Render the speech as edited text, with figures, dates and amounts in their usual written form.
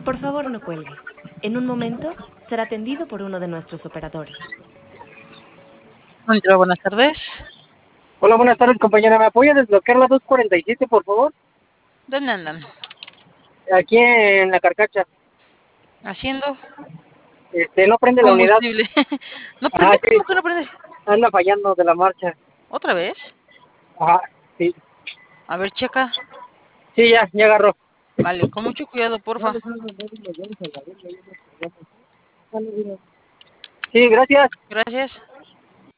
Por favor, no cuelgue. En un momento será atendido por uno de nuestros operadores. Hola, buenas tardes. Hola, buenas tardes, compañera. ¿Me apoya a desbloquear la 247, por favor? ¿Dónde andan? Aquí en la carcacha. ¿Haciendo? No prende la unidad. Combustible. ¿No Ajá, prende? sí. ¿Cómo que no prende? Anda fallando de la marcha. ¿Otra vez? Ajá, sí. A ver, checa. Sí, ya agarró. Vale, con mucho cuidado, porfa. Sí, gracias. Gracias.